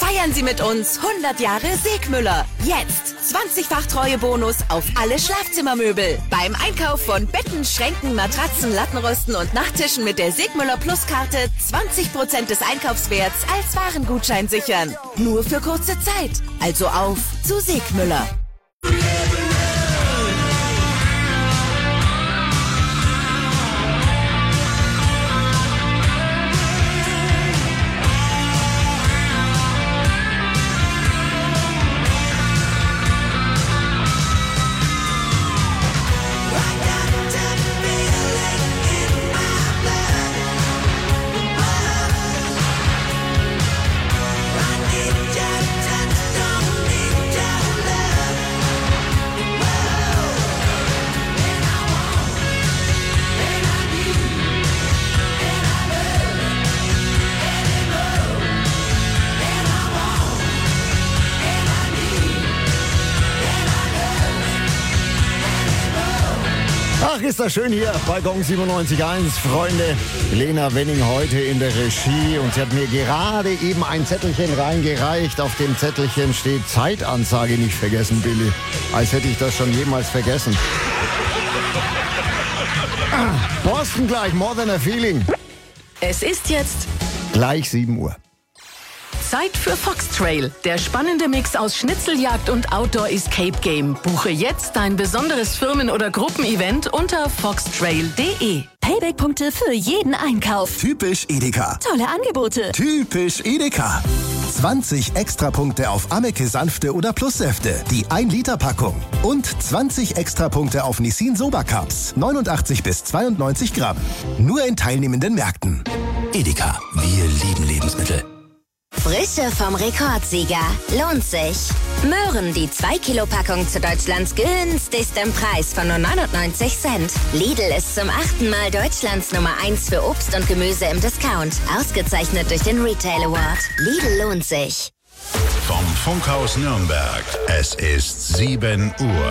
Feiern Sie mit uns 100 Jahre Segmüller. Jetzt 20-fach Treuebonus auf alle Schlafzimmermöbel. Beim Einkauf von Betten, Schränken, Matratzen, Lattenrosten und Nachttischen mit der Segmüller Plus-Karte 20% des Einkaufswerts als Warengutschein sichern. Nur für kurze Zeit. Also auf zu Segmüller. Ach, ist das schön hier bei Gong 97.1, Freunde. Lena Wenning heute in der Regie und sie hat mir gerade eben ein Zettelchen reingereicht. Auf dem Zettelchen steht Zeitansage nicht vergessen, Billy. Als hätte ich das schon jemals vergessen. Boston gleich, More Than a Feeling. Es ist jetzt gleich 7 Uhr. Zeit für Fox Trail. Der spannende Mix aus Schnitzeljagd und Outdoor Escape Game. Buche jetzt dein besonderes Firmen- oder Gruppenevent unter foxtrail.de. Payback-Punkte für jeden Einkauf. Typisch Edeka. Tolle Angebote. Typisch Edeka. 20 Extrapunkte auf Ameke Sanfte oder Plussäfte. Die 1-Liter-Packung. Und 20 Extrapunkte auf Nissin Soba Cups. 89 bis 92 Gramm. Nur in teilnehmenden Märkten. Edeka. Wir lieben Lebensmittel. Frische vom Rekordsieger. Lohnt sich. Möhren, die 2-Kilo-Packung zu Deutschlands günstigsten Preis von nur 99 Cent. Lidl ist zum 8. Mal Deutschlands Nummer 1 für Obst und Gemüse im Discount. Ausgezeichnet durch den Retail Award. Lidl lohnt sich. Vom Funkhaus Nürnberg. Es ist 7 Uhr.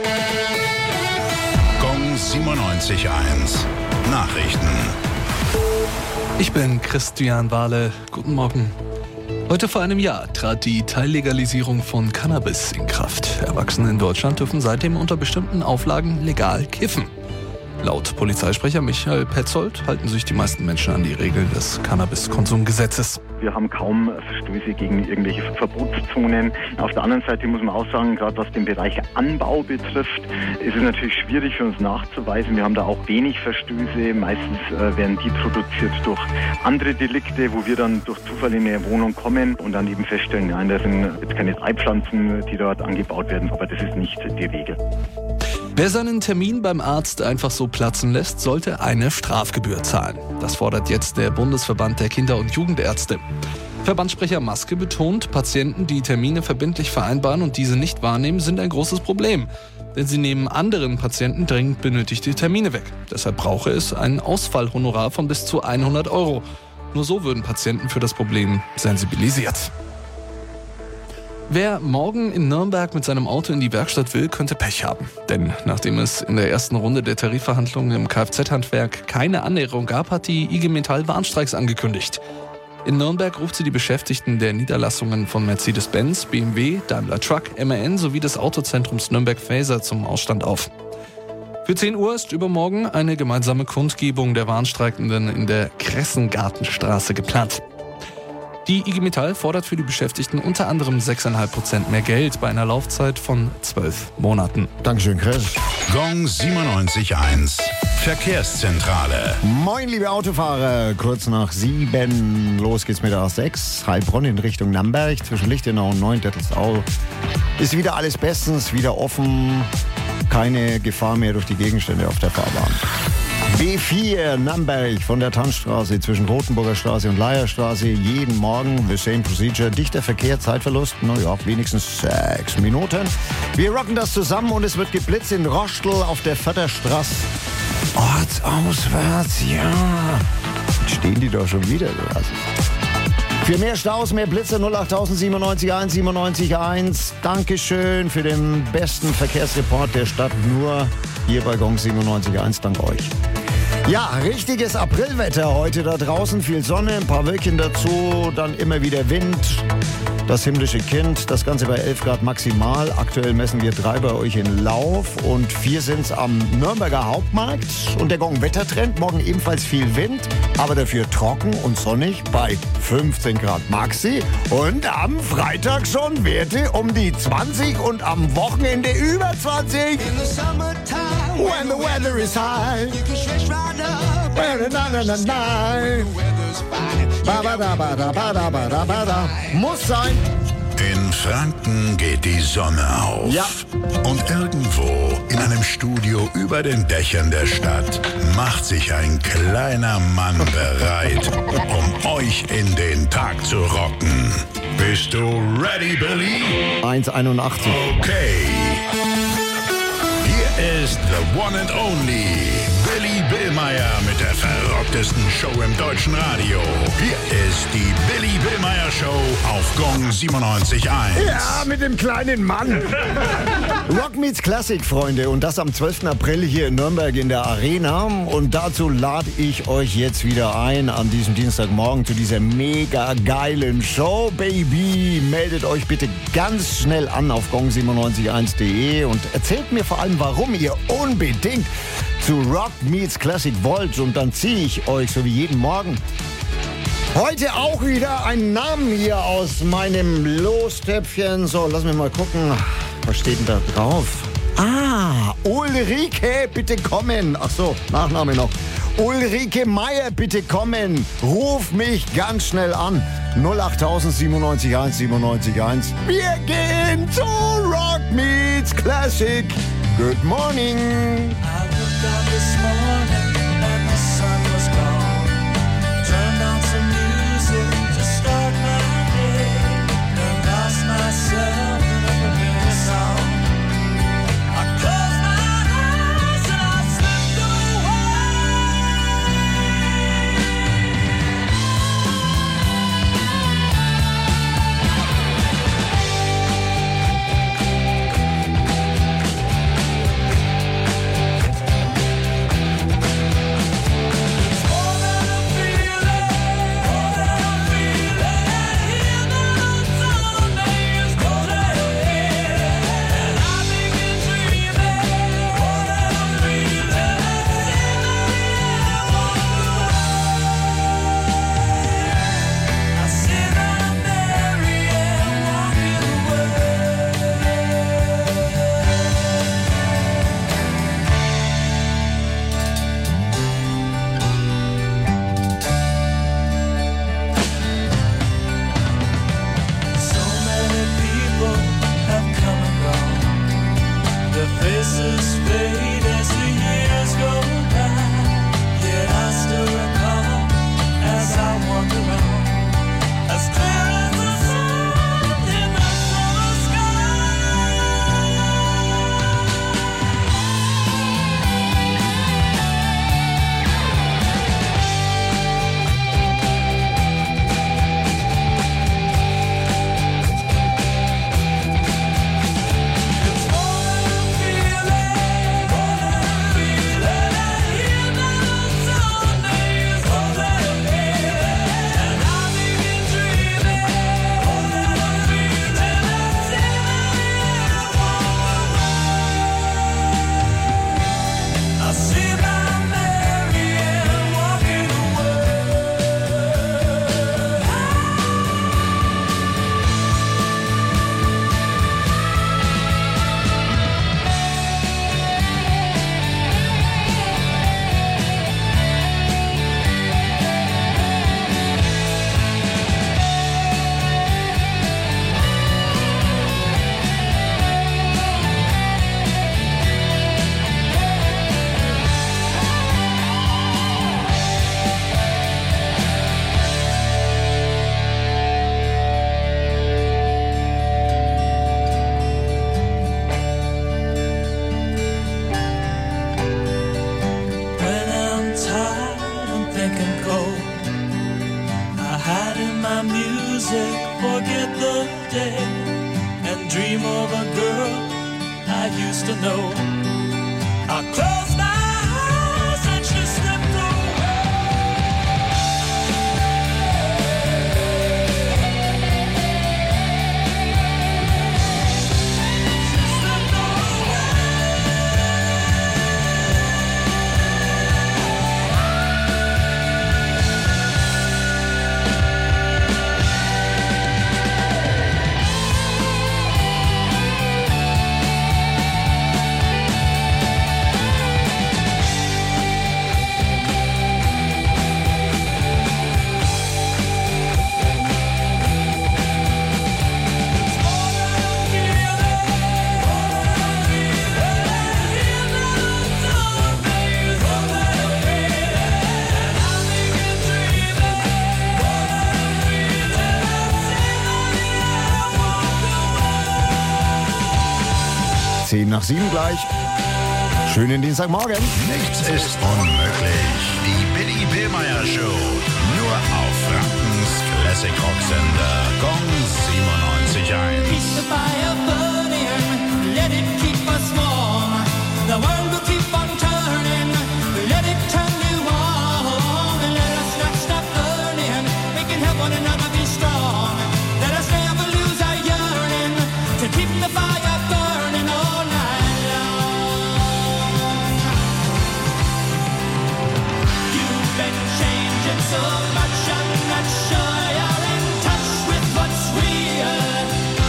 Gong 97.1. Nachrichten. Ich bin Christian Wahle. Guten Morgen. Heute vor einem Jahr trat die Teillegalisierung von Cannabis in Kraft. Erwachsene in Deutschland dürfen seitdem unter bestimmten Auflagen legal kiffen. Laut Polizeisprecher Michael Petzold halten sich die meisten Menschen an die Regeln des Cannabiskonsumgesetzes. Wir haben kaum Verstöße gegen irgendwelche Verbotszonen. Auf der anderen Seite muss man auch sagen, gerade was den Bereich Anbau betrifft, ist es natürlich schwierig für uns nachzuweisen. Wir haben da auch wenig Verstöße. Meistens werden die produziert durch andere Delikte, wo wir dann durch Zufall in eine Wohnung kommen und dann eben feststellen, nein, das sind jetzt keine Treibpflanzen, die dort angebaut werden, aber das ist nicht die Regel. Wer seinen Termin beim Arzt einfach so platzen lässt, sollte eine Strafgebühr zahlen. Das fordert jetzt der Bundesverband der Kinder- und Jugendärzte. Verbandssprecher Maske betont, Patienten, die Termine verbindlich vereinbaren und diese nicht wahrnehmen, sind ein großes Problem. Denn sie nehmen anderen Patienten dringend benötigte Termine weg. Deshalb brauche es ein Ausfallhonorar von bis zu 100 €. Nur so würden Patienten für das Problem sensibilisiert. Wer morgen in Nürnberg mit seinem Auto in die Werkstatt will, könnte Pech haben. Denn nachdem es in der ersten Runde der Tarifverhandlungen im Kfz-Handwerk keine Annäherung gab, hat die IG Metall Warnstreiks angekündigt. In Nürnberg ruft sie die Beschäftigten der Niederlassungen von Mercedes-Benz, BMW, Daimler Truck, MAN sowie des Autozentrums Nürnberg-Faeser zum Ausstand auf. Für 10 Uhr ist übermorgen eine gemeinsame Kundgebung der Warnstreikenden in der Kressengartenstraße geplant. Die IG Metall fordert für die Beschäftigten unter anderem 6,5% mehr Geld bei einer Laufzeit von 12 Monaten. Dankeschön, Chris. Gong 97.1. Verkehrszentrale. Moin, liebe Autofahrer. Kurz nach 7. Los geht's mit der A6. Heilbronn in Richtung Namberg. Zwischen Lichtenau und Neuendettelsau ist wieder alles bestens, wieder offen. Keine Gefahr mehr durch die Gegenstände auf der Fahrbahn. B4 Namberg von der Tanzstraße zwischen Rothenburger Straße und Leierstraße. Jeden Morgen the same procedure. Dichter Verkehr, Zeitverlust, naja, wenigstens 6 Minuten. Wir rocken das zusammen und es wird geblitzt in Rostel auf der Förderstraße. Ortsauswärts, ja. Stehen die doch schon wieder, oder? Für mehr Staus, mehr Blitze 08000 97.1 97.1. Dankeschön für den besten Verkehrsreport der Stadt. Nur hier bei Gong 97.1. Dank euch. Ja, richtiges Aprilwetter heute da draußen. Viel Sonne, ein paar Wölkchen dazu, dann immer wieder Wind. Das himmlische Kind, das Ganze bei 11 Grad maximal. Aktuell messen wir 3 bei euch in Lauf und 4 sind's am Nürnberger Hauptmarkt. Und der Gong-Wettertrend, morgen ebenfalls viel Wind, aber dafür trocken und sonnig bei 15 Grad maxi. Und am Freitag schon Werte um die 20 und am Wochenende über 20. When the weather is high. Muss sein. In Franken geht die Sonne auf. Ja. Und irgendwo in einem Studio über den Dächern der Stadt macht sich ein kleiner Mann bereit, um euch in den Tag zu rocken. Bist du ready, Billy? 1,81. Okay. Hier ist the one and only Billy Billmeyer mit der verrocktesten Show im deutschen Radio. Hier ist die Billy Billmeyer Show auf Gong 97.1. Ja, mit dem kleinen Mann. Rock meets Classic, Freunde. Und das am 12. April hier in Nürnberg in der Arena. Und dazu lade ich euch jetzt wieder ein an diesem Dienstagmorgen zu dieser mega geilen Show. Baby, meldet euch bitte ganz schnell an auf gong971.de und erzählt mir vor allem, warum ihr unbedingt zu Rock meets Classic wollt. Und dann ziehe ich euch, so wie jeden Morgen, heute auch wieder einen Namen hier aus meinem Lostöpfchen. So, lass mich mal gucken. Was steht denn da drauf? Ah, Ulrike, bitte kommen. Ach so, Nachname noch. Ulrike Meier, bitte kommen. Ruf mich ganz schnell an. 08000 97 1 1. Wir gehen zu Rock meets Classic. Good morning. I woke up this morning and the sun was gone. Turned on some music to start my day and lost myself in a familiar song. I closed my eyes and I slipped away. I used to know. I closed my eyes and she slipped away. 10 nach 7 gleich. Schönen Dienstagmorgen. Nichts ist unmöglich. Die Billy Billmeyer Show. Nur auf Frankens Classic Rock Sender. Gong 97.1. Keep the fire burning, let it keep us warm. The world will keep on turning, let it turn you on. And let us not stop learning, we can help one another be strong. Let us never lose our yearning, to keep the fire burning all night long. You've been changing so much, I'm not sure you're in touch with what's real.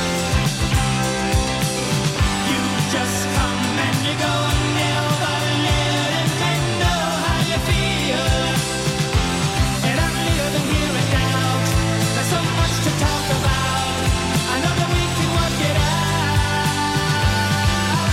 You just come and you go, never letting me know how you feel. And I'm living here and now, there's so much to talk about. I know that we can work it out.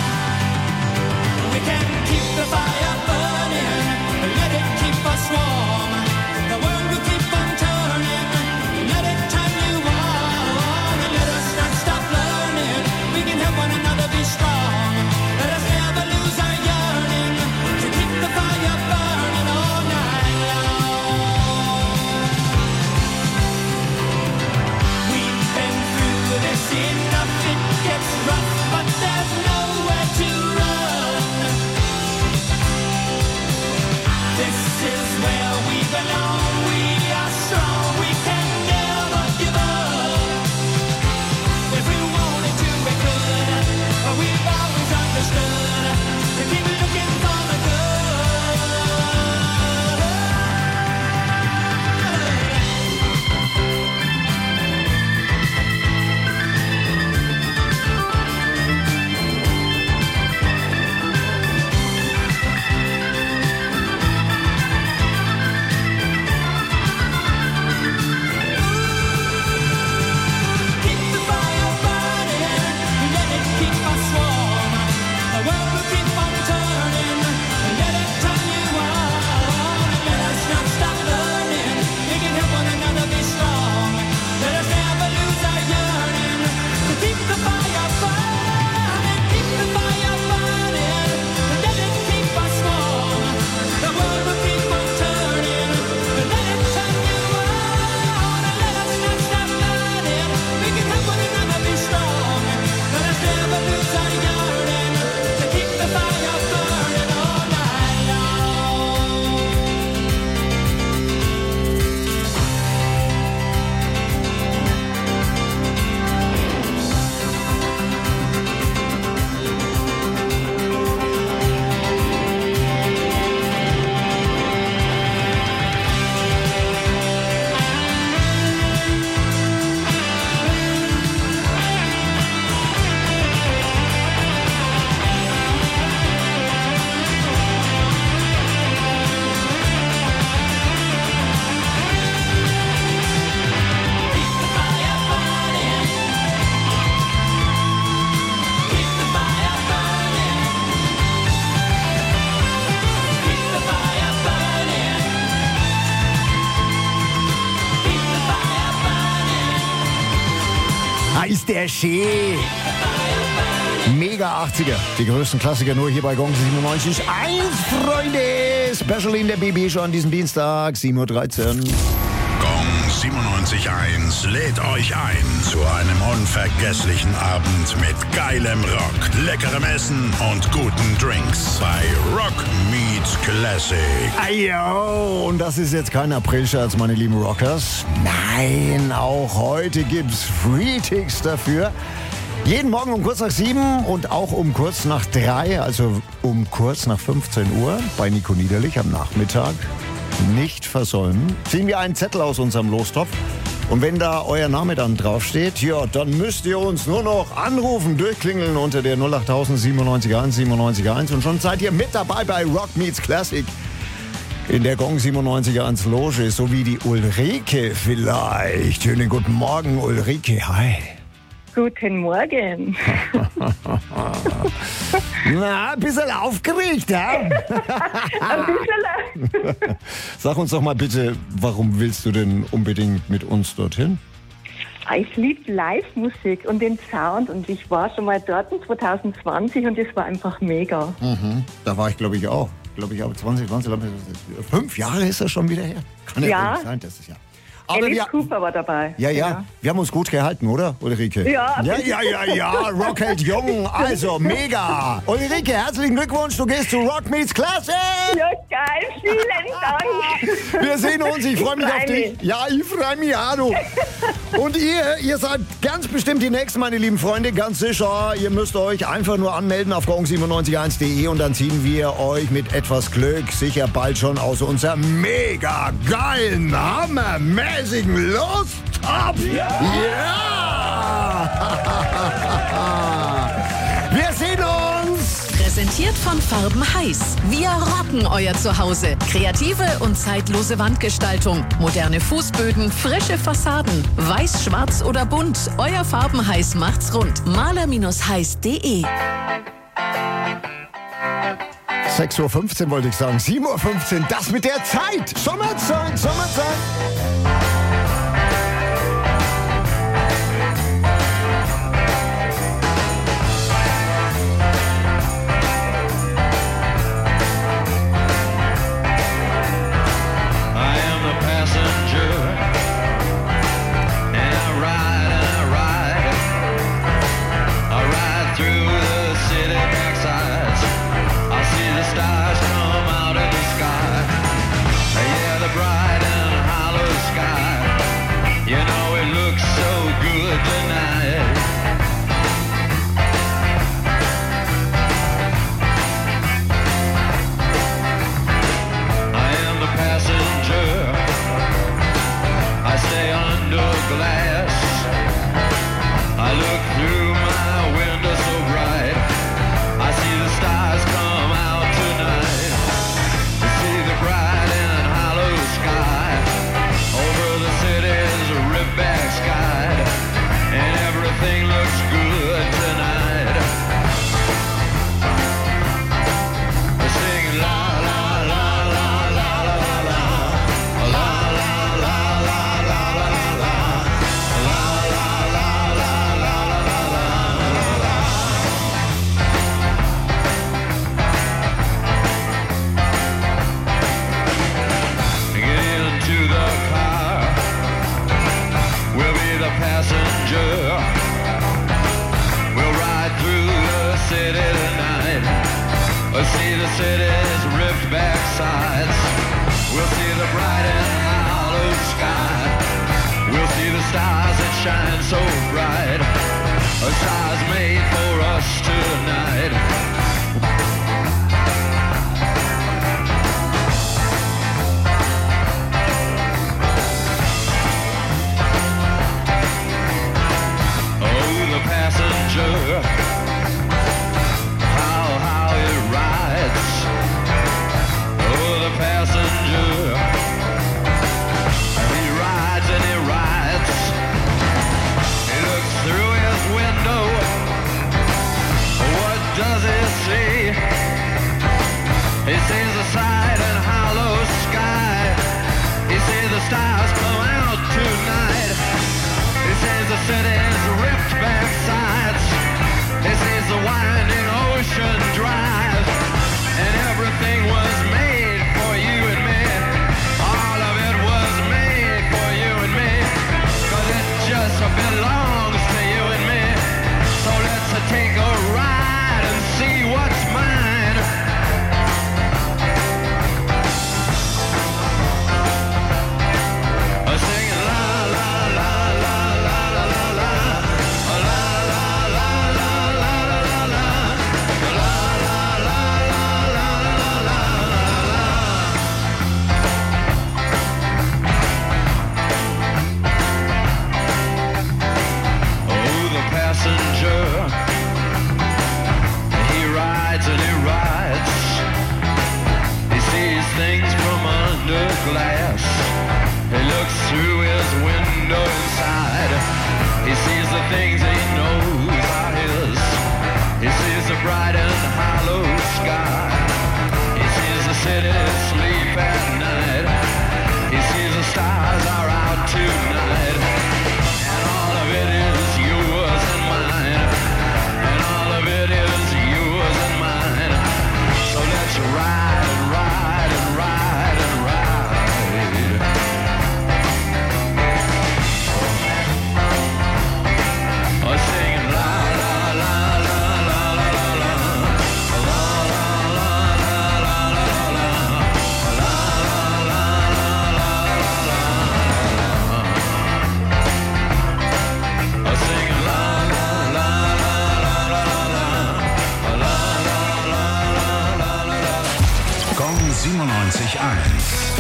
We can keep the fire burning, let it keep us warm. The world will keep on turning, let it turn you on. And let us not stop learning, we can help one another be strong. Let us never lose our yearning, to keep the fire burning all night long. We've been through this enough, it gets rough, but there's nowhere to run. This is where we belong, we are strong, we can never give up. If we wanted to, we could, but we've always understood to keep looking for the good. Keep the fire burning, let it keep us warm. The world will keep on turning, let it turn you on. And let us not stop learning, we can help one another be strong. Let us never lose our yearning, to keep the fire burning. Keep the fire burning, let it keep us warm. The world will keep on turning, let it turn you on. And let us not stop learning, we can help one another be strong. Let us never lose our yearning, to keep the fire burning all night long. Keep the fire burning, keep the fire burning, keep the fire burning, keep the fire burning. Ah, ist der schön. Mega 80er. Die größten Klassiker nur hier bei Gong 97.1, Freunde. Special in der BB Show an diesem Dienstag, 7.13 Uhr. Gong 97.1 lädt euch ein zu einem unvergesslichen Abend mit geilem Rock, leckerem Essen und guten Drinks bei Rock Meets Classic. Ayo, und das ist jetzt kein Aprilscherz, meine lieben Rockers. Nein, auch heute gibt's Free-Ticks dafür. Jeden Morgen um kurz nach 7 und auch um kurz nach 3, also um kurz nach 15 Uhr bei Nico Niederlich am Nachmittag. Nicht versäumen. Ziehen wir einen Zettel aus unserem Lostopf. Und wenn da euer Name dann draufsteht, ja, dann müsst ihr uns nur noch anrufen, durchklingeln unter der 08000 97.1 97.1 und schon seid ihr mit dabei bei Rock Meets Classic in der Gong 97.1 Loge, so wie die Ulrike vielleicht. Schönen guten Morgen, Ulrike. Hi. Guten Morgen. Na, ein bisschen aufgeregt, ja? Ein bisschen. Sag uns doch mal bitte, warum willst du denn unbedingt mit uns dorthin? Ich liebe Live-Musik und den Sound und ich war schon mal dort in 2020 und es war einfach mega. Da war ich, glaube ich, auch. 2020, 5 Jahre ist das schon wieder her. Kann ja nicht sein, das ist ja. Aber Alice Cooper war dabei. Ja. Wir haben uns gut gehalten, oder, Ulrike? Ja. Ja. Rockheld Jung, also mega. Ulrike, herzlichen Glückwunsch, du gehst zu Rock Meets Classic. Ja, geil, vielen Dank. Wir sehen uns, ich freue mich auf dich. Ja, ich freue mich auch, du. Und ihr seid ganz bestimmt die Nächsten, meine lieben Freunde, ganz sicher. Ihr müsst euch einfach nur anmelden auf gong971.de und dann ziehen wir euch mit etwas Glück sicher bald schon aus unserem mega geilen, hammermäßigen Lostopf. Ja! Wir sehen uns! Präsentiert von Farben Heiß. Wir rocken euer Zuhause. Kreative und zeitlose Wandgestaltung. Moderne Fußböden, frische Fassaden. Weiß, schwarz oder bunt. Euer Farben Heiß macht's rund. Maler-heiß.de 6:15 Uhr wollte ich sagen. 7:15 Uhr. Das mit der Zeit. Sommerzeit. Stars are out tonight, and all of 94.1.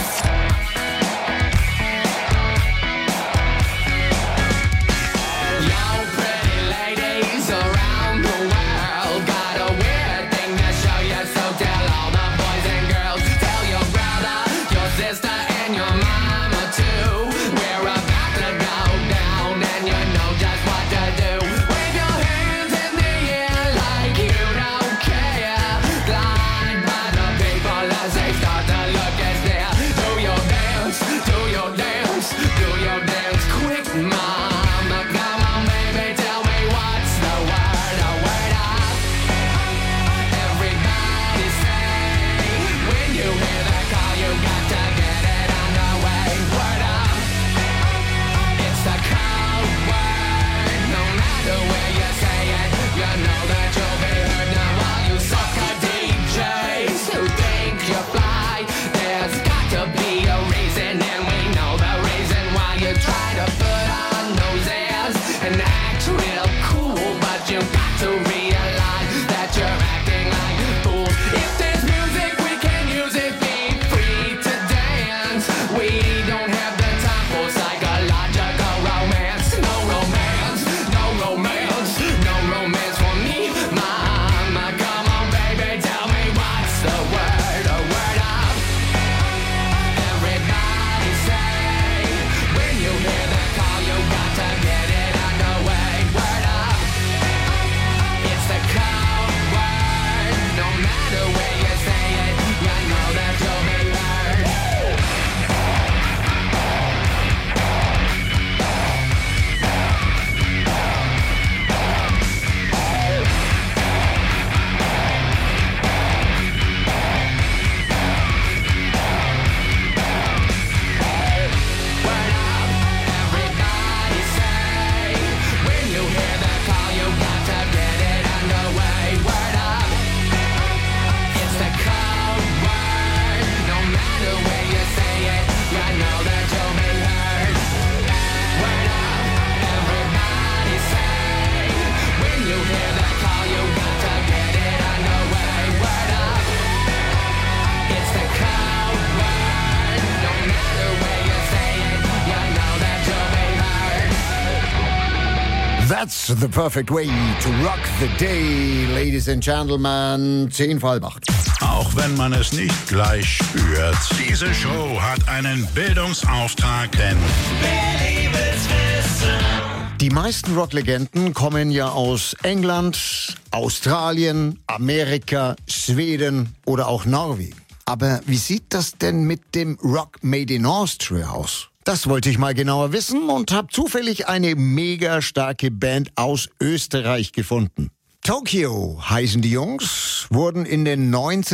That's the perfect way to rock the day, ladies and gentlemen. 10 vor halb 8. Auch wenn man es nicht gleich spürt, diese Show hat einen Bildungsauftrag, denn Wer will's wissen? Die meisten Rocklegenden kommen ja aus England, Australien, Amerika, Schweden oder auch Norwegen. Aber wie sieht das denn mit dem Rock Made in Austria aus? Das wollte ich mal genauer wissen und habe zufällig eine mega starke Band aus Österreich gefunden. Tokyo heißen die Jungs, wurden in den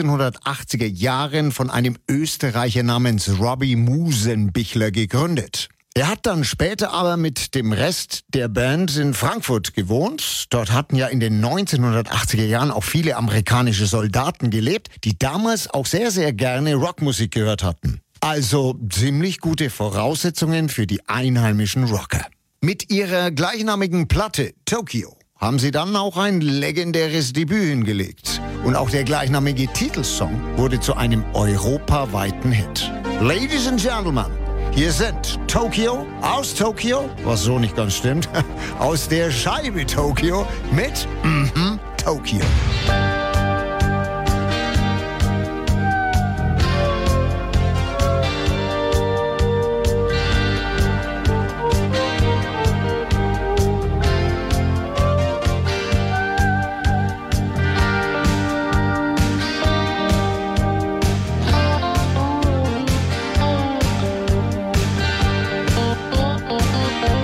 1980er Jahren von einem Österreicher namens Robbie Musenbichler gegründet. Er hat dann später aber mit dem Rest der Band in Frankfurt gewohnt. Dort hatten ja in den 1980er Jahren auch viele amerikanische Soldaten gelebt, die damals auch sehr, sehr gerne Rockmusik gehört hatten. Also ziemlich gute Voraussetzungen für die einheimischen Rocker. Mit ihrer gleichnamigen Platte Tokyo haben sie dann auch ein legendäres Debüt hingelegt. Und auch der gleichnamige Titelsong wurde zu einem europaweiten Hit. Ladies and Gentlemen, hier sind Tokyo aus Tokyo, was so nicht ganz stimmt, aus der Scheibe Tokyo mit Tokyo.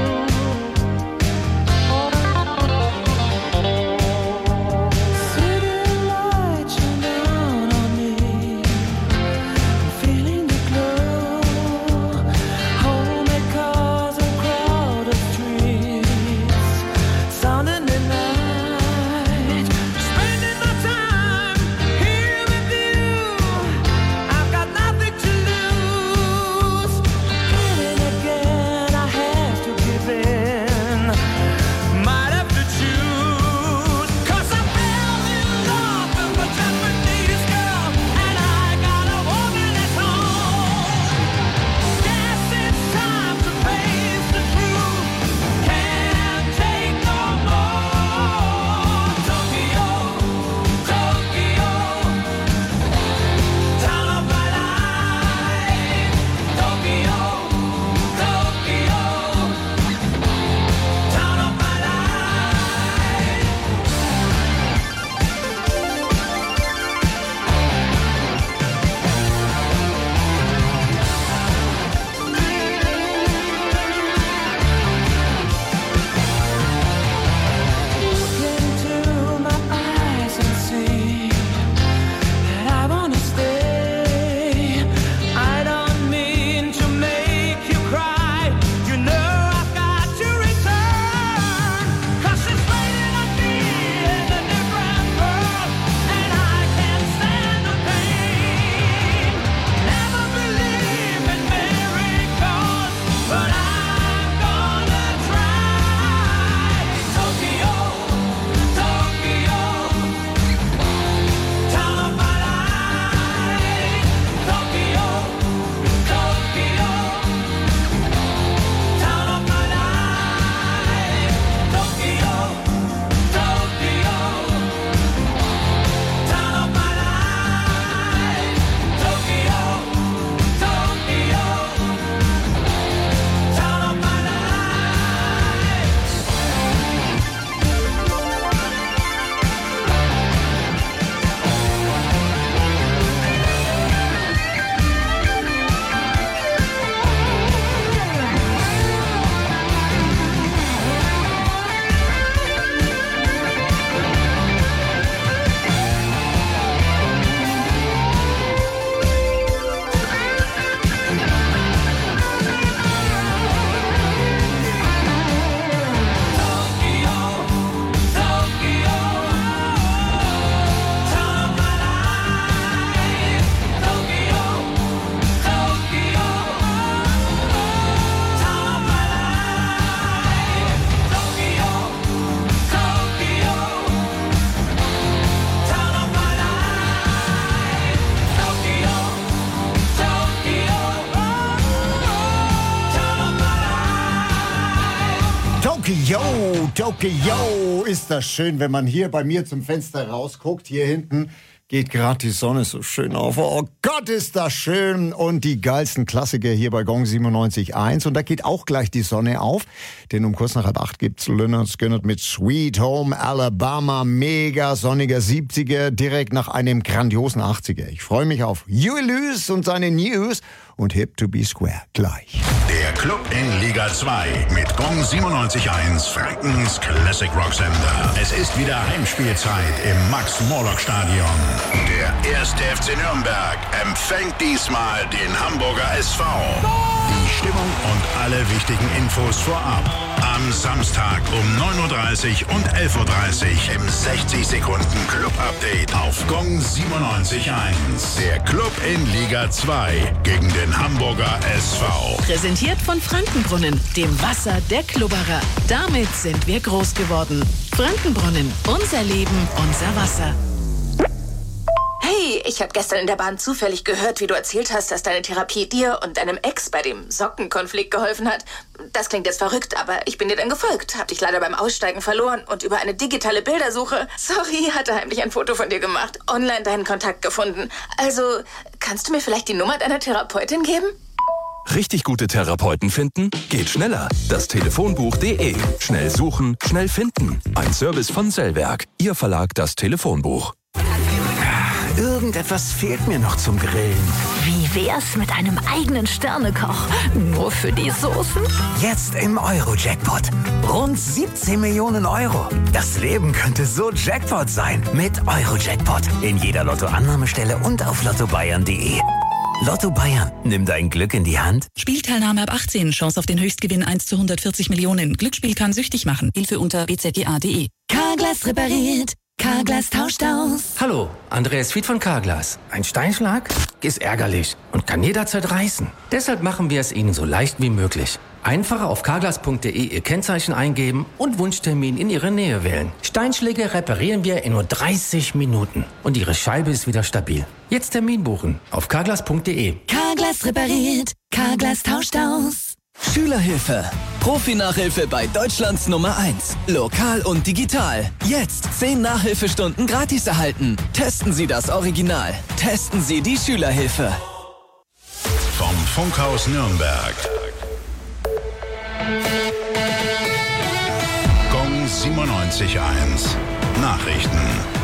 City Okidoki, yo, ist das schön, wenn man hier bei mir zum Fenster rausguckt. Hier hinten geht gerade die Sonne so schön auf. Oh Gott, ist das schön. Und die geilsten Klassiker hier bei Gong 97.1. Und da geht auch gleich die Sonne auf. Denn um kurz nach 7:30 gibt's Lynyrd Skynyrd mit Sweet Home Alabama. Mega sonniger 70er, direkt nach einem grandiosen 80er. Ich freue mich auf Huey Lewis und seine News und Hip to be Square gleich. Der Club in Liga 2 mit Gong 97.1, Frankens Classic Rock Sender. Es ist wieder Heimspielzeit im Max-Morlock-Stadion. Der 1. FC Nürnberg empfängt diesmal den Hamburger SV. Die Stimmung und alle wichtigen Infos vorab. Am Samstag um 9.30 Uhr und 11.30 Uhr im 60-Sekunden-Club-Update auf Gong 97.1. Der Club in Liga 2 gegen den Hamburger SV. Präsentiert von Frankenbrunnen, dem Wasser der Klubberer. Damit sind wir groß geworden. Frankenbrunnen, unser Leben, unser Wasser. Hey, ich habe gestern in der Bahn zufällig gehört, wie du erzählt hast, dass deine Therapie dir und deinem Ex bei dem Sockenkonflikt geholfen hat. Das klingt jetzt verrückt, aber ich bin dir dann gefolgt, hab dich leider beim Aussteigen verloren und über eine digitale Bildersuche, sorry, hatte heimlich ein Foto von dir gemacht, online deinen Kontakt gefunden. Also, kannst du mir vielleicht die Nummer deiner Therapeutin geben? Richtig gute Therapeuten finden? Geht schneller. Das Telefonbuch.de. Schnell suchen, schnell finden. Ein Service von Sellwerk. Ihr Verlag Das Telefonbuch. Irgendetwas fehlt mir noch zum Grillen. Wie wär's mit einem eigenen Sternekoch? Nur für die Soßen? Jetzt im Euro-Jackpot. Rund 17 Millionen Euro. Das Leben könnte so Jackpot sein. Mit Euro-Jackpot. In jeder Lottoannahmestelle und auf lottobayern.de. Lotto Bayern, nimm dein Glück in die Hand. Spielteilnahme ab 18, Chance auf den Höchstgewinn 1 zu 140 Millionen. Glücksspiel kann süchtig machen. Hilfe unter bzga.de. Carglass repariert. Carglass tauscht aus. Hallo, Andreas Fied von Carglass. Ein Steinschlag ist ärgerlich und kann jederzeit reißen. Deshalb machen wir es Ihnen so leicht wie möglich. Einfach auf carglass.de Ihr Kennzeichen eingeben und Wunschtermin in Ihre Nähe wählen. Steinschläge reparieren wir in nur 30 Minuten und Ihre Scheibe ist wieder stabil. Jetzt Termin buchen auf carglass.de. Carglass repariert. Carglass tauscht aus. Schülerhilfe. Profi-Nachhilfe bei Deutschlands Nummer 1. Lokal und digital. Jetzt 10 Nachhilfestunden gratis erhalten. Testen Sie das Original. Testen Sie die Schülerhilfe. Vom Funkhaus Nürnberg. Gong 97.1. Nachrichten.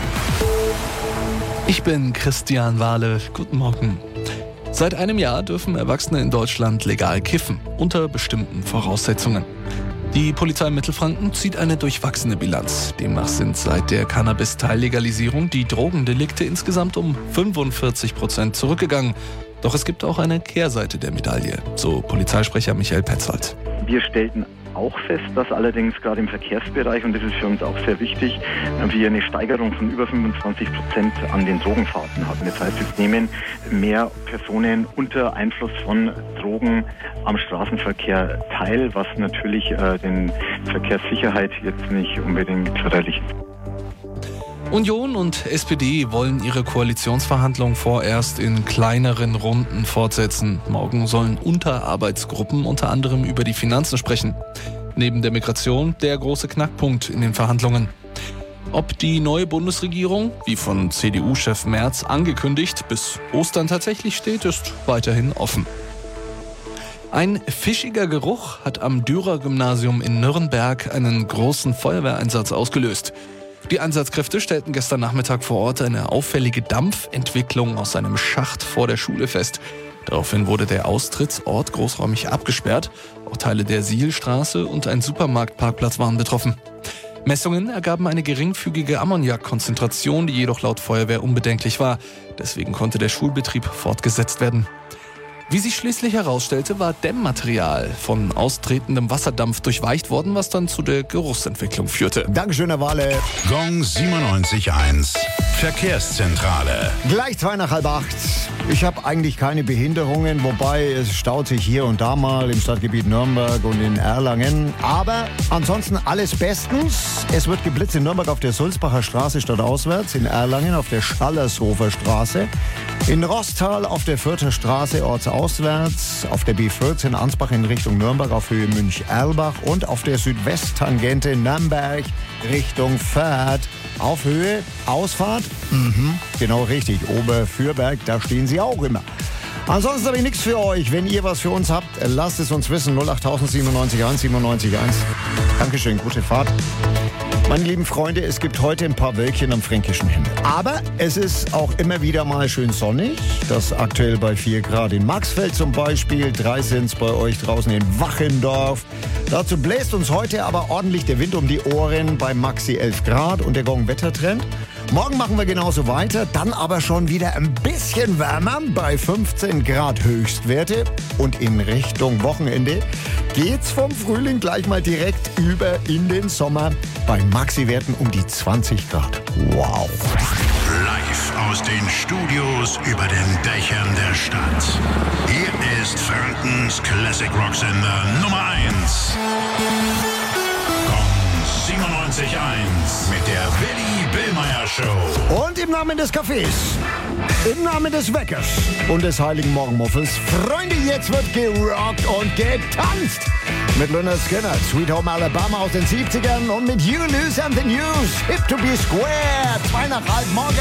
Ich bin Christian Wahle. Guten Morgen. Seit einem Jahr dürfen Erwachsene in Deutschland legal kiffen, unter bestimmten Voraussetzungen. Die Polizei Mittelfranken zieht eine durchwachsene Bilanz. Demnach sind seit der Cannabis-Teillegalisierung die Drogendelikte insgesamt um 45% zurückgegangen. Doch es gibt auch eine Kehrseite der Medaille, so Polizeisprecher Michael Petzold. Wir stellten auch fest, dass allerdings gerade im Verkehrsbereich, und das ist für uns auch sehr wichtig, wir eine Steigerung von über 25% an den Drogenfahrten hatten. Das heißt, es nehmen mehr Personen unter Einfluss von Drogen am Straßenverkehr teil, was natürlich den Verkehrssicherheit jetzt nicht unbedingt förderlich ist. Union und SPD wollen ihre Koalitionsverhandlungen vorerst in kleineren Runden fortsetzen. Morgen sollen Unterarbeitsgruppen unter anderem über die Finanzen sprechen. Neben der Migration der große Knackpunkt in den Verhandlungen. Ob die neue Bundesregierung, wie von CDU-Chef Merz angekündigt, bis Ostern tatsächlich steht, ist weiterhin offen. Ein fischiger Geruch hat am Dürer-Gymnasium in Nürnberg einen großen Feuerwehreinsatz ausgelöst. Die Einsatzkräfte stellten gestern Nachmittag vor Ort eine auffällige Dampfentwicklung aus einem Schacht vor der Schule fest. Daraufhin wurde der Austrittsort großräumig abgesperrt. Auch Teile der Sielstraße und ein Supermarktparkplatz waren betroffen. Messungen ergaben eine geringfügige Ammoniakkonzentration, die jedoch laut Feuerwehr unbedenklich war. Deswegen konnte der Schulbetrieb fortgesetzt werden. Wie sich schließlich herausstellte, war Dämmmaterial von austretendem Wasserdampf durchweicht worden, was dann zu der Geruchsentwicklung führte. Dankeschön, Herr Wahle. Gong 97.1. Verkehrszentrale. Gleich 7:45. Ich habe eigentlich keine Behinderungen, wobei es staut sich hier und da mal im Stadtgebiet Nürnberg und in Erlangen. Aber ansonsten alles bestens. Es wird geblitzt in Nürnberg auf der Sulzbacher Straße stadtauswärts, in Erlangen auf der Schallershofer Straße, in Rostal auf der Fürther Straße ortsauswärts, auf der B14 Ansbach in Richtung Nürnberg auf Höhe Münch-Erlbach und auf der Südwesttangente Nürnberg Richtung Fürth auf Höhe Ausfahrt. Genau richtig, Oberfürberg, da stehen sie auch immer. Ansonsten habe ich nichts für euch. Wenn ihr was für uns habt, lasst es uns wissen. 08000 97 1 97 1. Dankeschön, gute Fahrt. Meine lieben Freunde, es gibt heute ein paar Wölkchen am fränkischen Himmel. Aber es ist auch immer wieder mal schön sonnig. Das aktuell bei 4 Grad in Maxfeld zum Beispiel. 3 sind es bei euch draußen in Wachendorf. Dazu bläst uns heute aber ordentlich der Wind um die Ohren bei Maxi 11 Grad und der Gong-Wettertrend. Morgen machen wir genauso weiter, dann aber schon wieder ein bisschen wärmer bei 15 Grad Höchstwerte. Und in Richtung Wochenende geht's vom Frühling gleich mal direkt über in den Sommer bei Maxi-Werten um die 20 Grad. Wow. Live aus den Studios über den Dächern der Stadt. Hier ist Frankens Classic Rock Sender Nummer 1. Gong 97.1 mit der Willi Billmeyer Show. Und im Namen des Cafés, im Namen des Weckers und des heiligen Morgenmuffels, Freunde, jetzt wird gerockt und getanzt. Mit Lynyrd Skynyrd, Sweet Home Alabama aus den 70ern und mit You Lose and the News, Hip to be Square, 2:30 morgen.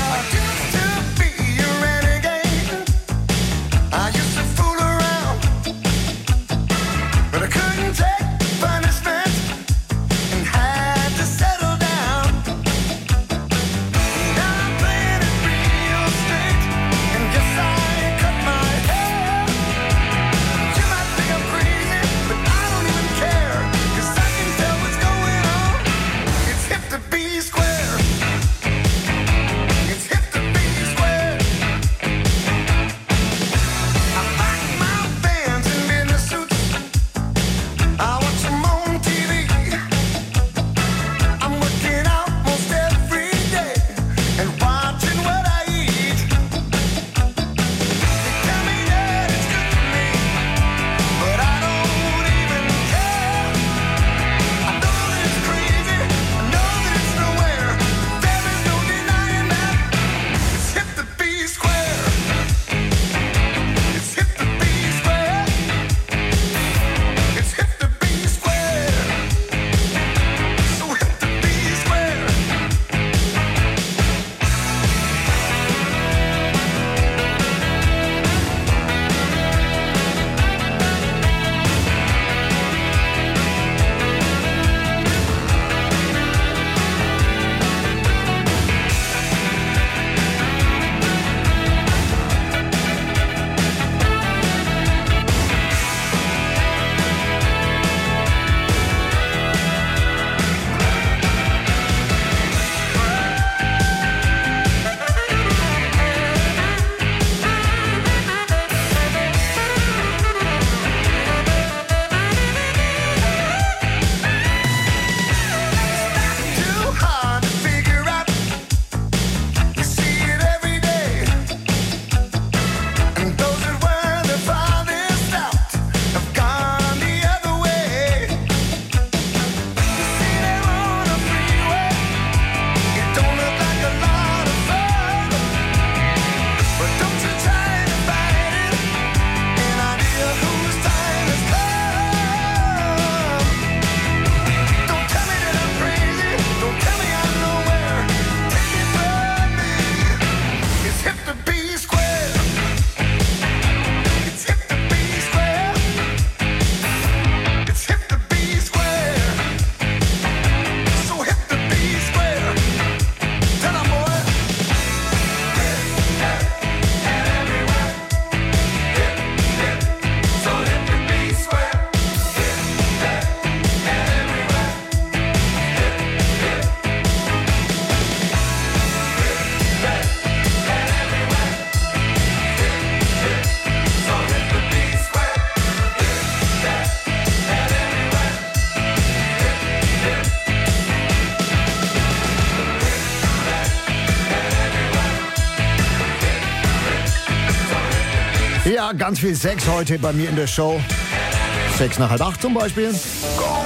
Ja, ganz viel Sex heute bei mir in der Show. 6 nach halb 8 zum Beispiel. Gong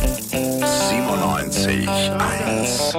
97.1.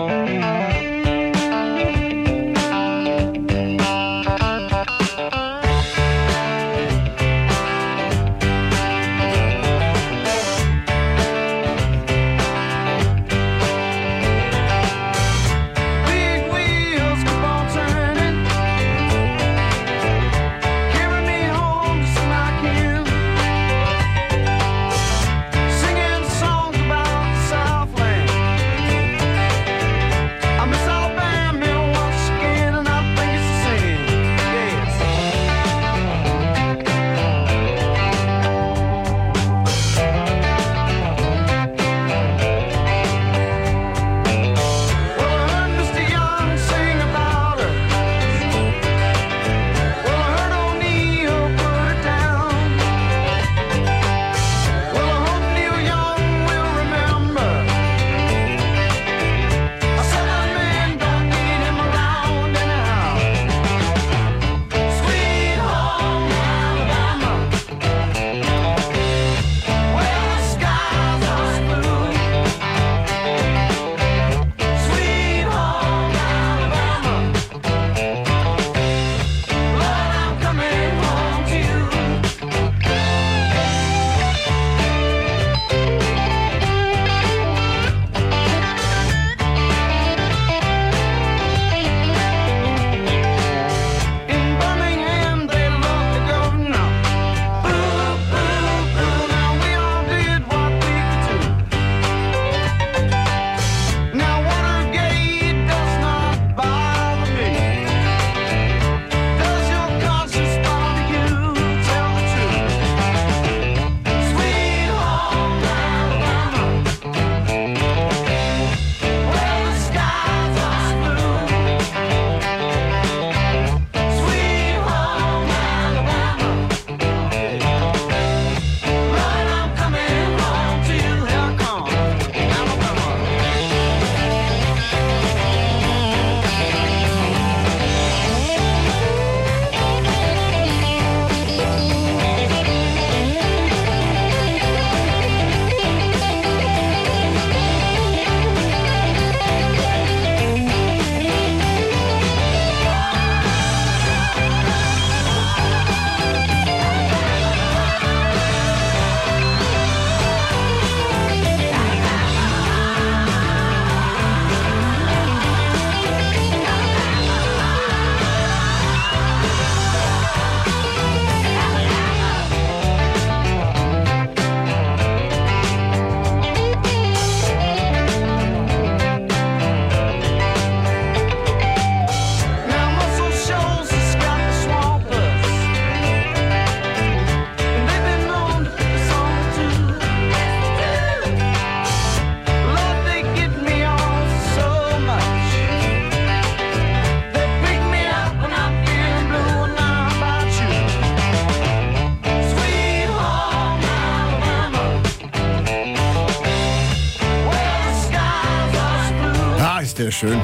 Sehr schön.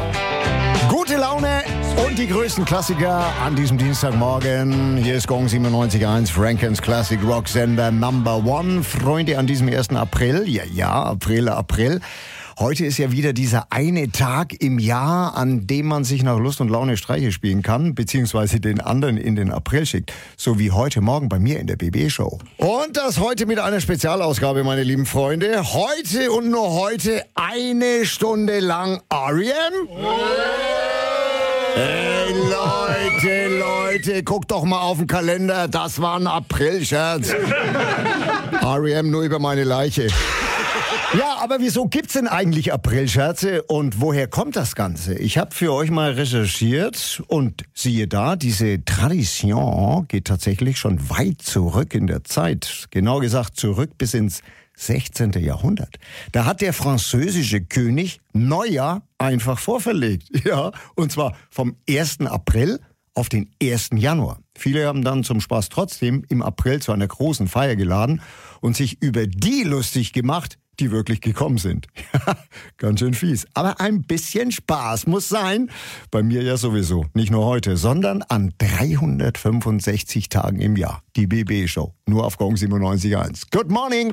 Gute Laune und die größten Klassiker an diesem Dienstagmorgen. Hier ist Gong 97.1, Frankens Classic Rock Sender Number One. Freunde, an diesem 1. April, April. Heute ist ja wieder dieser eine Tag im Jahr, an dem man sich nach Lust und Laune Streiche spielen kann, beziehungsweise den anderen in den April schickt. So wie heute Morgen bei mir in der BB-Show. Und das heute mit einer Spezialausgabe, meine lieben Freunde. Heute und nur heute 1 Stunde lang R.E.M. Hey Leute, guckt doch mal auf den Kalender. Das war ein April-Scherz. R.E.M. nur über meine Leiche. Ja, aber wieso gibt's denn eigentlich Aprilscherze und woher kommt das Ganze? Ich habe für euch mal recherchiert und siehe da, diese Tradition geht tatsächlich schon weit zurück in der Zeit. Genau gesagt zurück bis ins 16. Jahrhundert. Da hat der französische König Neujahr einfach vorverlegt. Ja, und zwar vom 1. April auf den 1. Januar. Viele haben dann zum Spaß trotzdem im April zu einer großen Feier geladen und sich über die lustig gemacht, die wirklich gekommen sind. Ganz schön fies. Aber ein bisschen Spaß muss sein. Bei mir ja sowieso. Nicht nur heute, sondern an 365 Tagen im Jahr. Die BB-Show. Nur auf Gong 97.1. Good morning!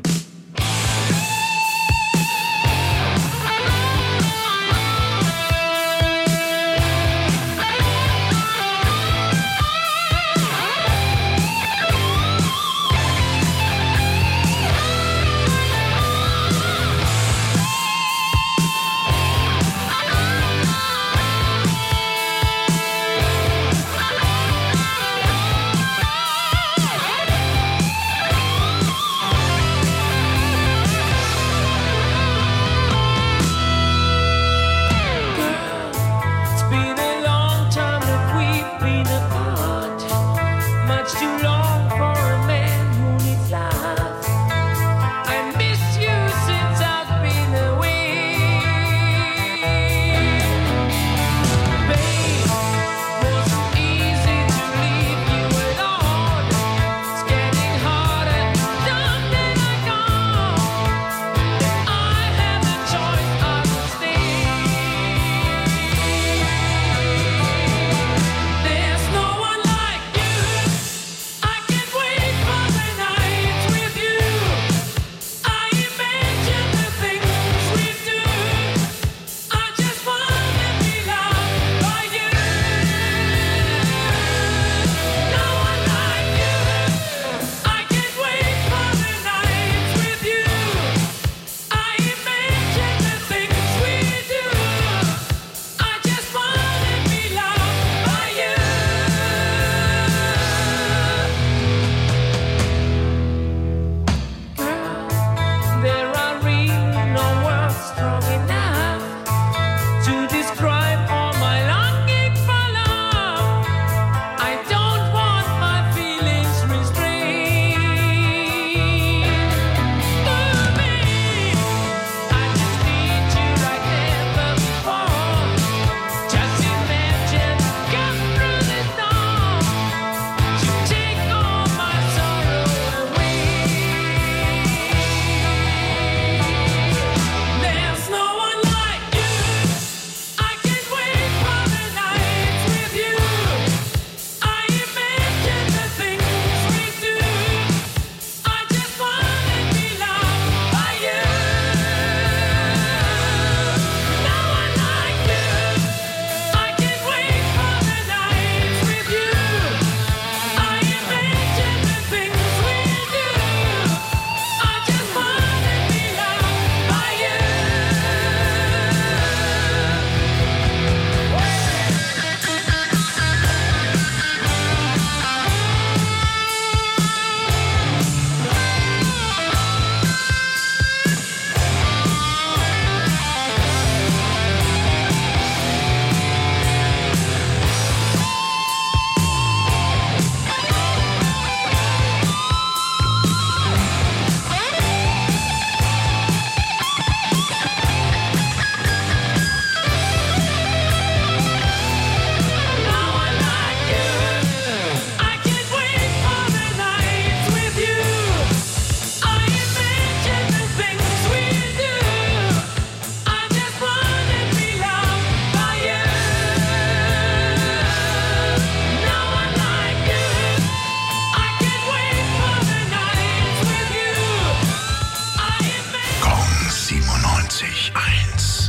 Gong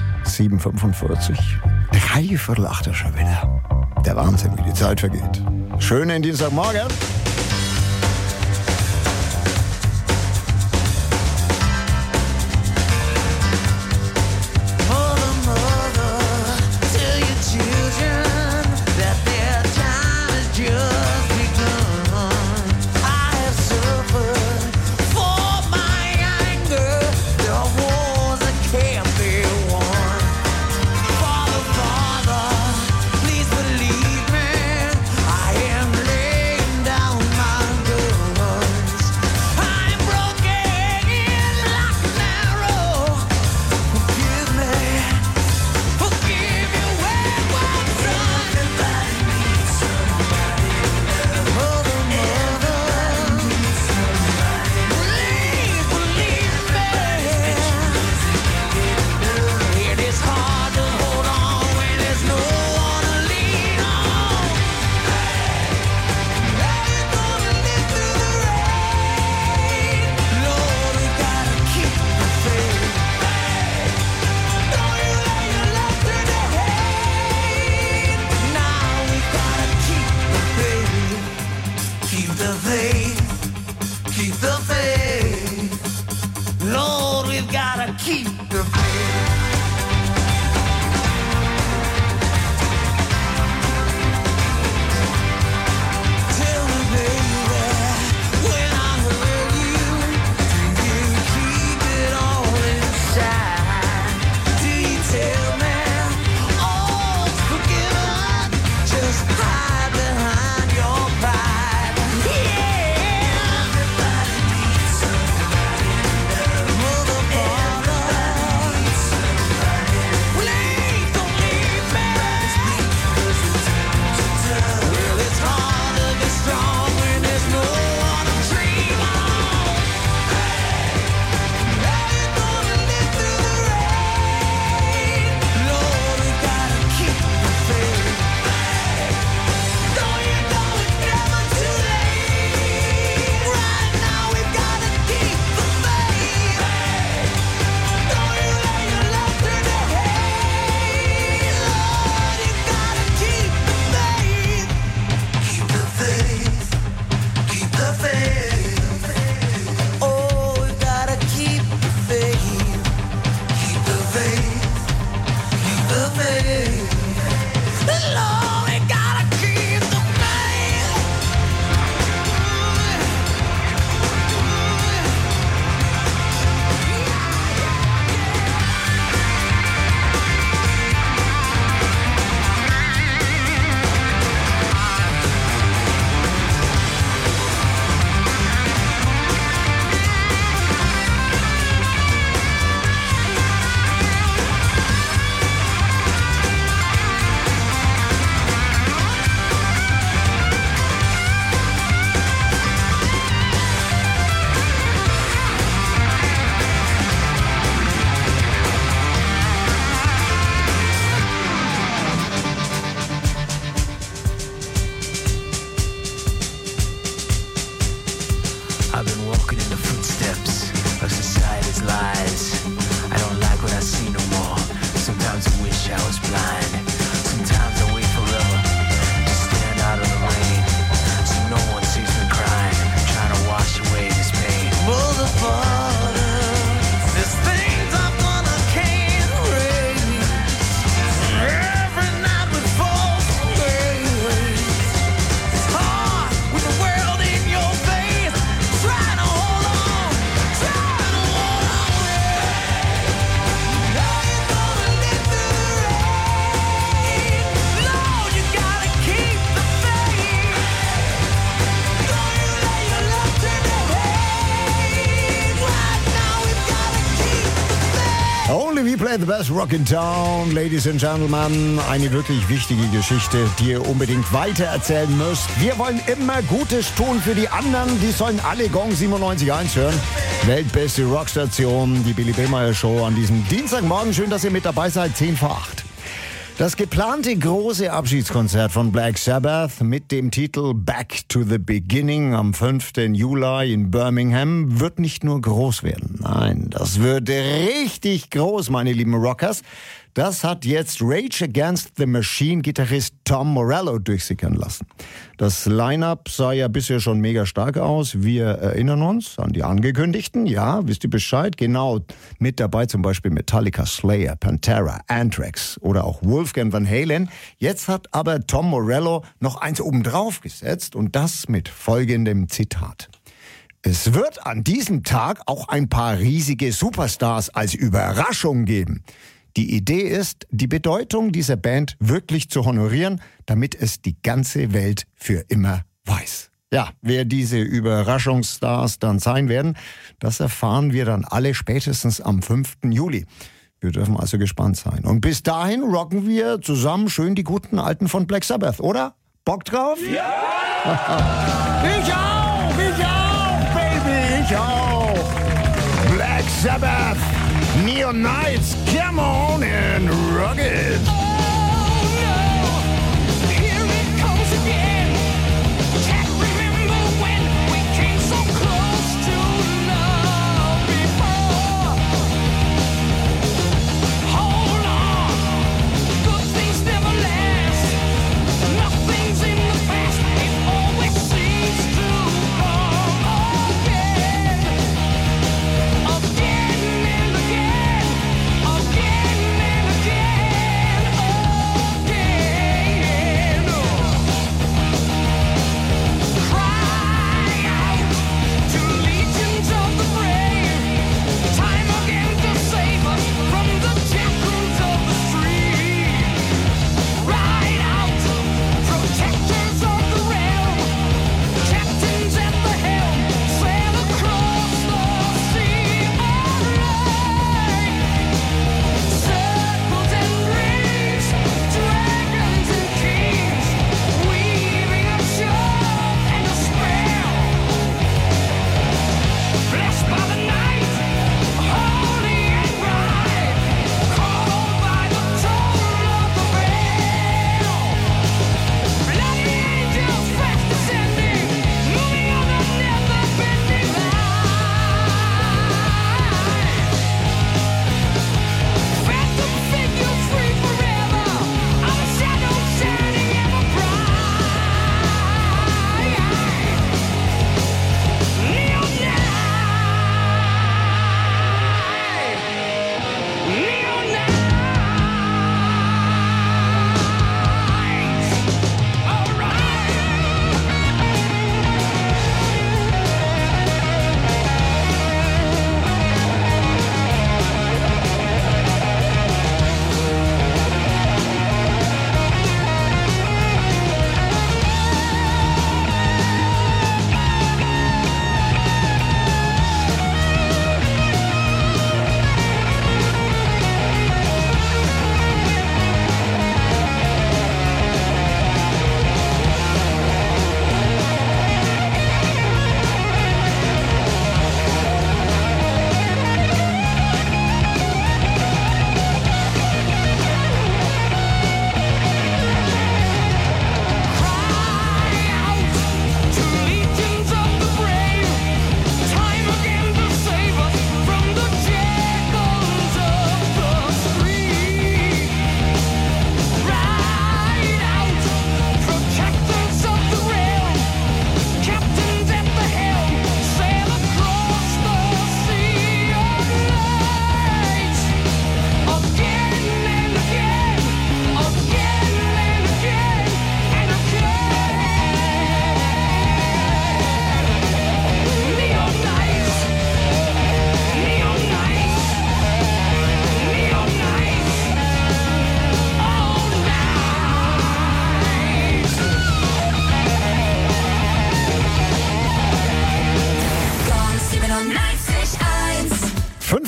7:45. 7:45 schon wieder. Der Wahnsinn, wie die Zeit vergeht. Schönen Dienstagmorgen. Down Sometimes I wish I was blind. Sometimes I wait forever to stand out of the rain, so no one sees me crying, trying to wash away this pain. There's things I'm gonna can't erase. Every night with false ways. It's hard with the world in your face, trying to hold on, trying to hold on. Now you're gonna live through the rain. Lord, you gotta keep the faith. Don't you let your love turn to hate. Right now we've gotta keep the faith. Only we play the best rock in town, ladies and gentlemen. Eine wirklich wichtige Geschichte, die ihr unbedingt weitererzählen müsst. Wir wollen immer Gutes tun für die anderen. Die sollen alle Gong 97.1 hören. Weltbeste Rockstation, die Billy Bremeier Show an diesem Dienstagmorgen. Schön, dass ihr mit dabei seid, 10 vor 8. Das geplante große Abschiedskonzert von Black Sabbath mit dem Titel Back to the Beginning am 5. Juli in Birmingham wird nicht nur groß werden. Nein, das wird richtig groß, meine lieben Rockers. Das hat jetzt Rage Against the Machine-Gitarrist Tom Morello durchsickern lassen. Das Line-Up sah ja bisher schon mega stark aus. Wir erinnern uns an die Angekündigten. Ja, wisst ihr Bescheid? Genau, mit dabei zum Beispiel Metallica, Slayer, Pantera, Anthrax oder auch Wolfgang Van Halen. Jetzt hat aber Tom Morello noch eins obendrauf gesetzt und das mit folgendem Zitat. Es wird an diesem Tag auch ein paar riesige Superstars als Überraschung geben. Die Idee ist, die Bedeutung dieser Band wirklich zu honorieren, damit es die ganze Welt für immer weiß. Ja, wer diese Überraschungsstars dann sein werden, das erfahren wir dann alle spätestens am 5. Juli. Wir dürfen also gespannt sein. Und bis dahin rocken wir zusammen schön die guten Alten von Black Sabbath, oder? Bock drauf? Ja! Ich auch, Baby, ich auch! Black Sabbath! Neon Nights, come on and rock it! Again and again.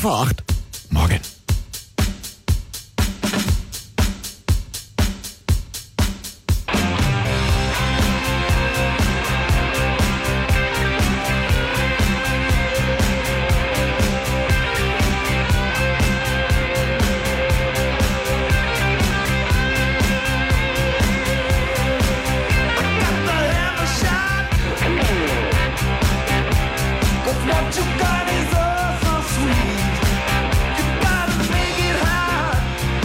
2:08. Morgen. What you got is all so sweet. You gotta make it hot.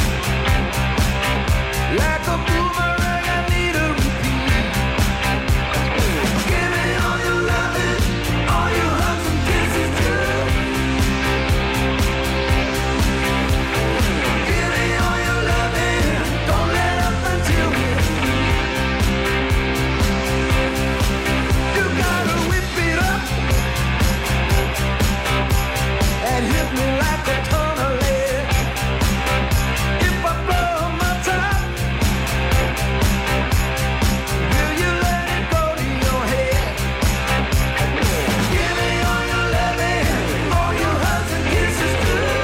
Like a boomerang, I need a repeat. Give me all your loving, all your hugs and kisses too. Give me all your loving, don't let up until you gotta whip it up and hit me like a ton of lead. If I blow my top, will you let it go to your head? Give me all your loving, all your hugs and kisses too.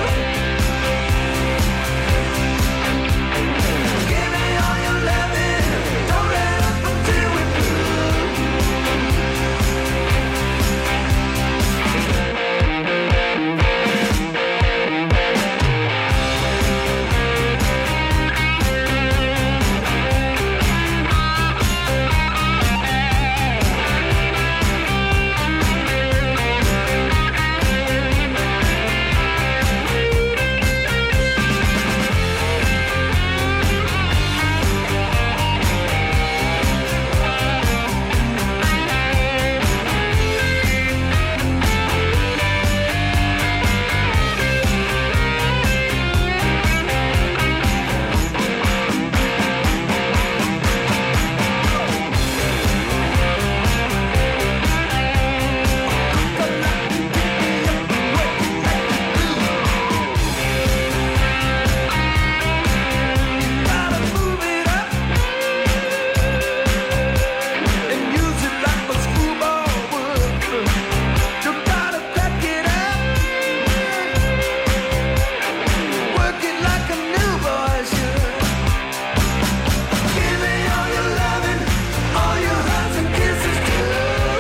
Give me all your loving, don't let up until we're through. And use it like a screwball would. You gotta pack it up, work it like a new boy should. Give me all your loving, all your hugs and kisses too.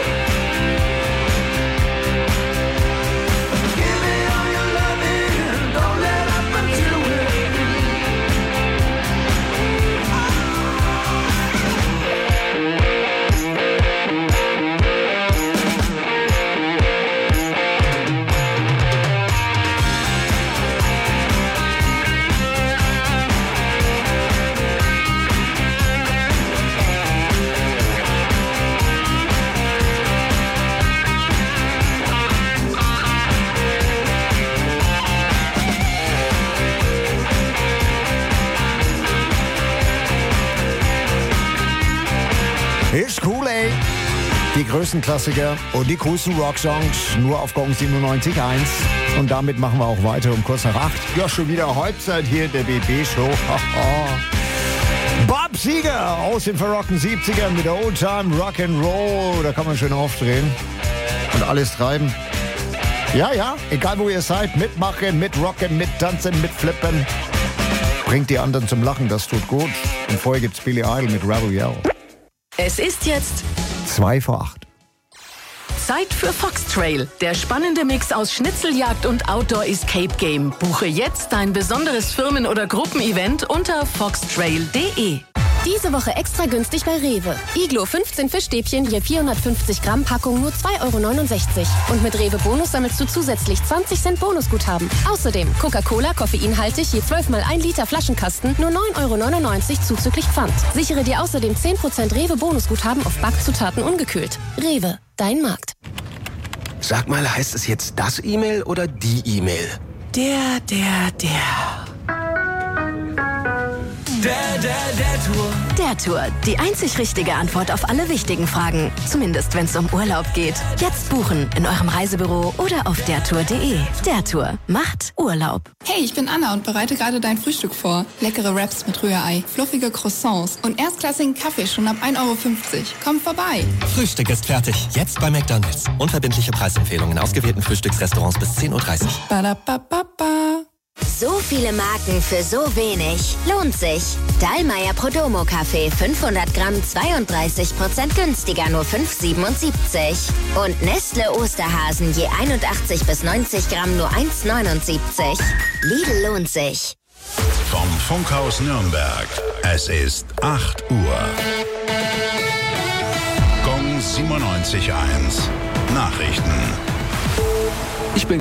Give me all your loving, don't let up until we're Ist cool, ey. Die größten Klassiker und die coolsten Rocksongs nur auf Gong 97.1. Und damit machen wir auch weiter um kurz nach 8. Ja, schon wieder Halbzeit hier der BB-Show. Bob Seger aus den verrockten 70ern mit der Oldtime Rock'n'Roll. Da kann man schön aufdrehen und alles treiben. Ja, ja, egal wo ihr seid, mitmachen, mitrocken, mittanzen, mitflippen. Bringt die anderen zum Lachen, das tut gut. Und vorher gibt's Billy Idol mit Rebel Yell. Es ist jetzt 2:08. Zeit für Fox Trail. Der spannende Mix aus Schnitzeljagd und Outdoor Escape Game. Buche jetzt dein besonderes Firmen- oder Gruppenevent unter foxtrail.de. Diese Woche extra günstig bei Rewe. Iglo 15 Fischstäbchen, je 450 Gramm Packung, nur 2,69 €. Und mit Rewe Bonus sammelst du zusätzlich 20 Cent Bonusguthaben. Außerdem Coca-Cola koffeinhaltig, je 12 mal 1 Liter Flaschenkasten, nur 9,99 € zuzüglich Pfand. Sichere dir außerdem 10% Rewe Bonusguthaben auf Backzutaten ungekühlt. Rewe, dein Markt. Sag mal, heißt es jetzt das E-Mail oder die E-Mail? Der. Dad Der Tour, die einzig richtige Antwort auf alle wichtigen Fragen. Zumindest, wenn es um Urlaub geht. Jetzt buchen in eurem Reisebüro oder auf dertour.de. Der Tour macht Urlaub. Hey, ich bin Anna und bereite gerade dein Frühstück vor. Leckere Wraps mit Rührei, fluffige Croissants und erstklassigen Kaffee schon ab 1,50 Euro. Komm vorbei. Frühstück ist fertig. Jetzt bei McDonald's. Unverbindliche Preisempfehlungen in ausgewählten Frühstücksrestaurants bis 10.30 Uhr. Badabababa. So viele Marken für so wenig. Lohnt sich. Dallmayr Prodomo Kaffee 500 Gramm 32% günstiger, nur 5,77. Und Nestle Osterhasen je 81 bis 90 Gramm nur 1,79. Lidl lohnt sich. Vom Funkhaus Nürnberg. Es ist 8 Uhr. Gong 97.1. Nachrichten. Ich bin